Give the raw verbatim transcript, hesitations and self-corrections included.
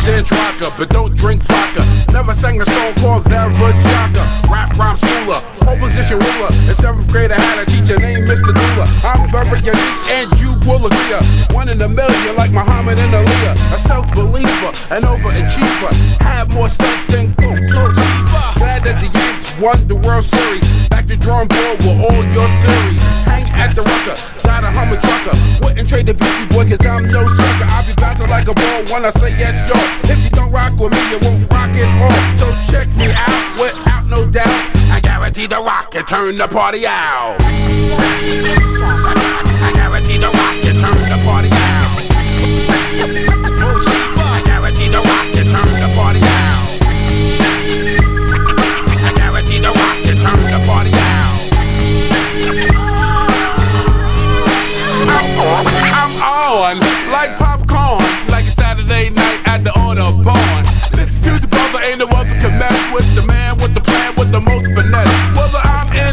dance rocker, but don't drink vodka. Never sang a song called Vera Shaka. Rap rhyme schooler, whole position ruler. In seventh grade I had a teacher named Mister Dula. I'm very unique and you will agree. One in a million like Muhammad and Aaliyah. A self-believer, an overachiever. Have more stunts than Coco Chiba. Glad that the Yankees won the World Series. Back to drawing board with all your theories. Hang at the rucker, got a Hummer trucker. Wouldn't trade the Beastie Boy cause I'm no sucker. I'll be bouncing like a ball when I say yes, yo. If you don't rock with me, you won't rock it off. So check me out without no doubt. I guarantee to rock and turn the party out. I guarantee to rock and turn the party out.